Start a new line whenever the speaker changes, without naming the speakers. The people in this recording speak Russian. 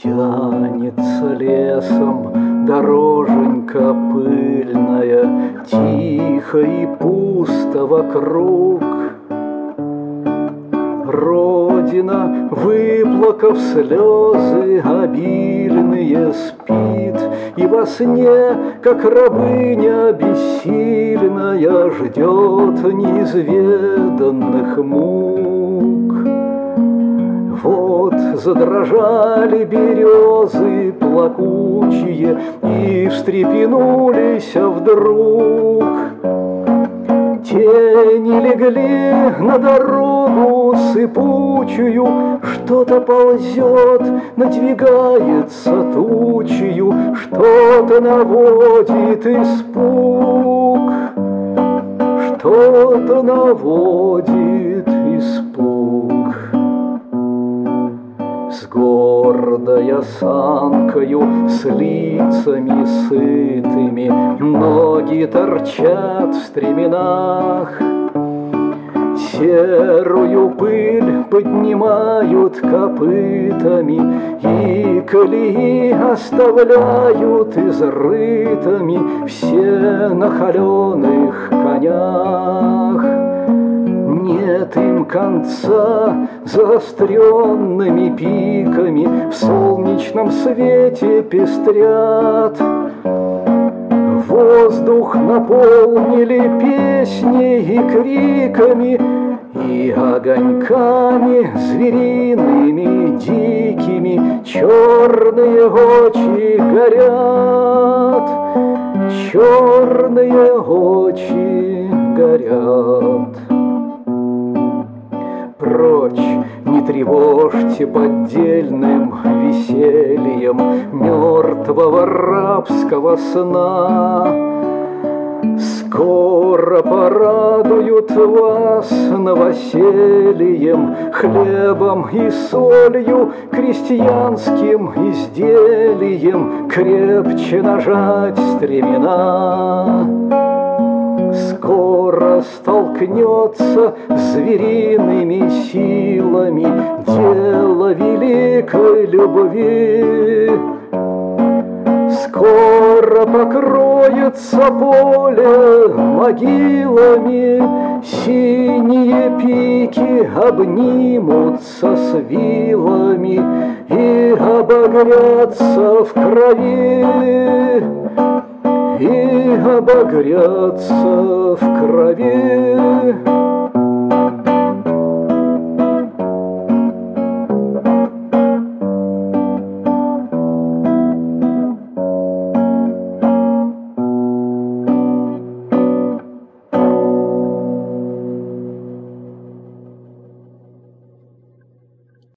Тянется лесом дороженька пыльная, тихо и пусто вокруг. Родина, выплакав слезы обильные, спит, и во сне, как рабыня бессильная, ждет неизведанных мук. Вот задрожали березы плакучие и встрепенулись вдруг. Тени легли на дорогу сыпучую, что-то ползет, надвигается тучью, что-то наводит испуг, что-то наводит испуг. С гордой осанкою, с лицами сытыми, ноги торчат в стременах. Серую пыль поднимают копытами и колеи оставляют изрытыми все на холеных конях. Нет им конца заостренными пиками в солнечном свете пестрят. Воздух наполнили песней и криками, и огоньками звериными дикими черные очи горят, черные очи горят. Прочь, не тревожьте поддельным весельем мертвого рабского сна. Скоро порадуют вас новосельем, хлебом и солью, крестьянским изделием крепче нажать стремена. Скоро столкнется с звериными силами дело великой любви. Скоро покроется поле могилами, синие пики обнимутся с вилами и обогрятся в крови, и обогрятся в крови.